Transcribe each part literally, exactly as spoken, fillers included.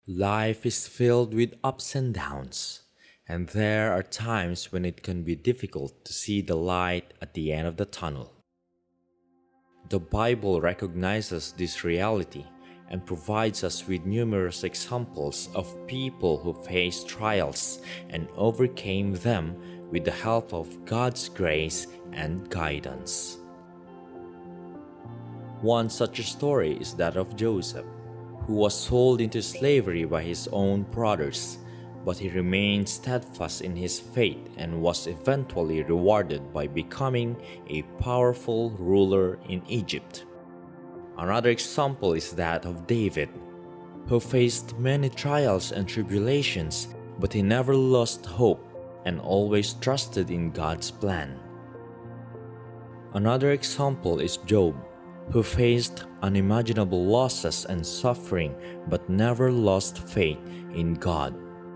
Life is filled with ups and downs, and there are times when it can be difficult to see the light at the end of the tunnel. The Bible recognizes this reality and provides us with numerous examples of people who faced trials and overcame them with the help of God's grace and guidance. One such story is that of Joseph, who was sold into slavery by his own brothers, but he remained steadfast in his faith and was eventually rewarded by becoming a powerful ruler in Egypt. Another example is that of David, who faced many trials and tribulations, but he never lost hope and always trusted in God's plan. Another example is Job, who faced unimaginable losses and suffering but never lost faith in God.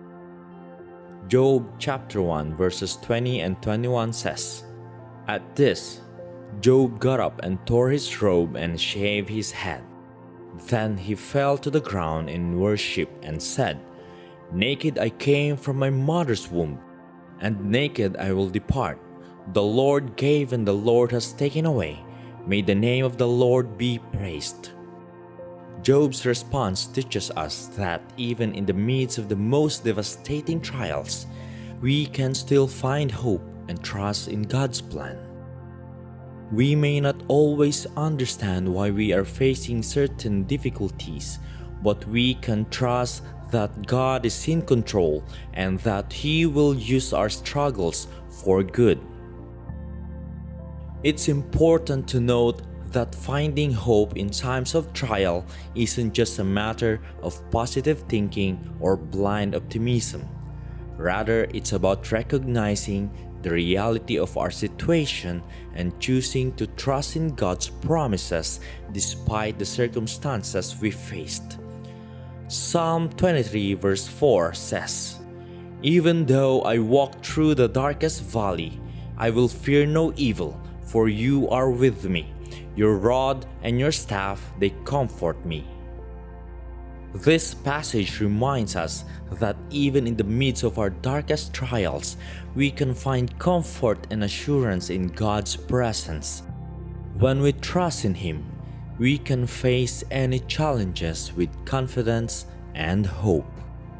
Job chapter one verses twenty and twenty-one says, "At this, Job got up and tore his robe and shaved his head. Then he fell to the ground in worship and said, 'Naked I came from my mother's womb, and naked I will depart. The Lord gave and the Lord has taken away. May the name of the Lord be praised.'" Job's response teaches us that even in the midst of the most devastating trials, we can still find hope and trust in God's plan. We may not always understand why we are facing certain difficulties, but we can trust that God is in control and that He will use our struggles for good. It's important to note that finding hope in times of trial isn't just a matter of positive thinking or blind optimism. Rather, it's about recognizing the reality of our situation and choosing to trust in God's promises despite the circumstances we faced. Psalm twenty-three verse four says, "Even though I walk through the darkest valley, I will fear no evil, for you are with me. Your rod and your staff, they comfort me." This passage reminds us that even in the midst of our darkest trials, we can find comfort and assurance in God's presence. When we trust in Him, we can face any challenges with confidence and hope.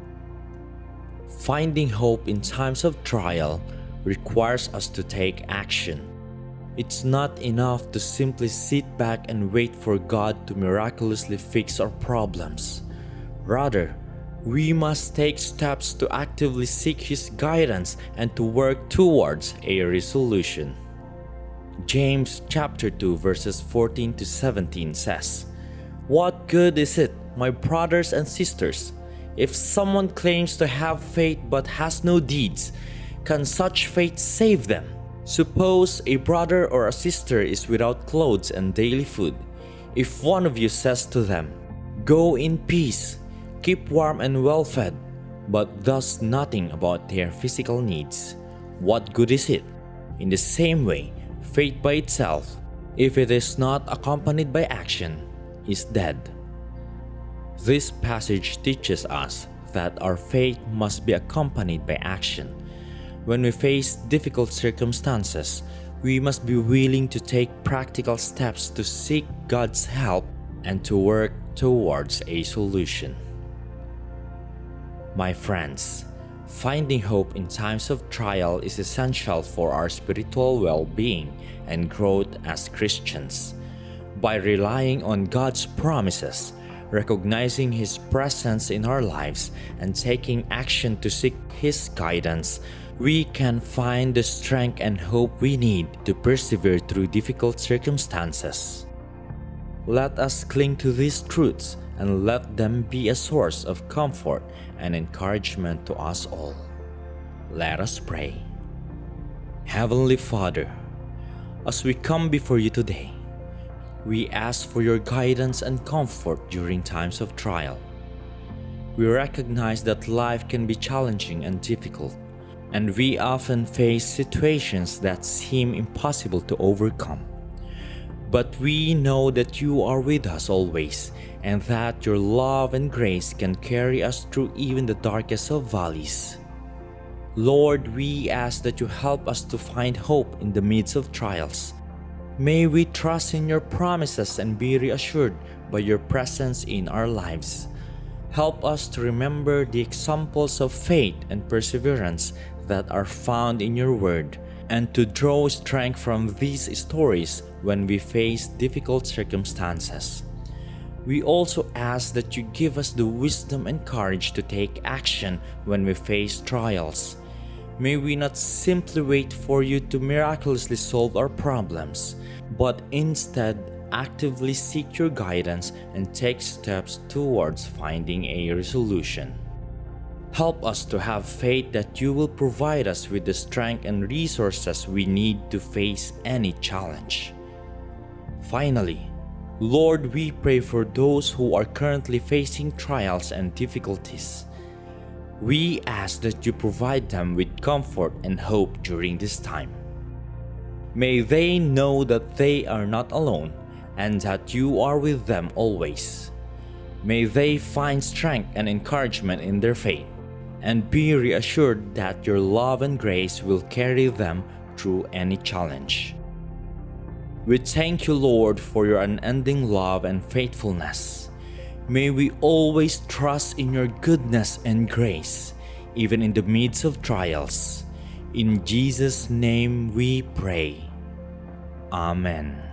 Finding hope in times of trial requires us to take action. It's not enough to simply sit back and wait for God to miraculously fix our problems. Rather, we must take steps to actively seek His guidance and to work towards a resolution. James chapter two verses fourteen to seventeen says, "What good is it, my brothers and sisters, if someone claims to have faith but has no deeds? Can such faith save them? Suppose a brother or a sister is without clothes and daily food. If one of you says to them, 'Go in peace, keep warm and well fed,' but does nothing about their physical needs, what good is it? In the same way, faith by itself, if it is not accompanied by action, is dead." This passage teaches us that our faith must be accompanied by action. When we face difficult circumstances, we must be willing to take practical steps to seek God's help and to work towards a solution. My friends, finding hope in times of trial is essential for our spiritual well-being and growth as Christians. By relying on God's promises, recognizing His presence in our lives, and taking action to seek His guidance, we can find the strength and hope we need to persevere through difficult circumstances. Let us cling to these truths and let them be a source of comfort and encouragement to us all. Let us pray. Heavenly Father, as we come before you today, we ask for your guidance and comfort during times of trial. We recognize that life can be challenging and difficult, and we often face situations that seem impossible to overcome. But we know that you are with us always, and that your love and grace can carry us through even the darkest of valleys. Lord, we ask that you help us to find hope in the midst of trials. May we trust in your promises and be reassured by your presence in our lives. Help us to remember the examples of faith and perseverance that are found in your word, and to draw strength from these stories when we face difficult circumstances. We also ask that you give us the wisdom and courage to take action when we face trials. May we not simply wait for you to miraculously solve our problems, but instead actively seek your guidance and take steps towards finding a resolution. Help us to have faith that you will provide us with the strength and resources we need to face any challenge. Finally, Lord, we pray for those who are currently facing trials and difficulties. We ask that you provide them with comfort and hope during this time. May they know that they are not alone and that you are with them always. May they find strength and encouragement in their faith, and be reassured that your love and grace will carry them through any challenge. We thank you, Lord, for your unending love and faithfulness. May we always trust in your goodness and grace, even in the midst of trials. In Jesus' name we pray. Amen.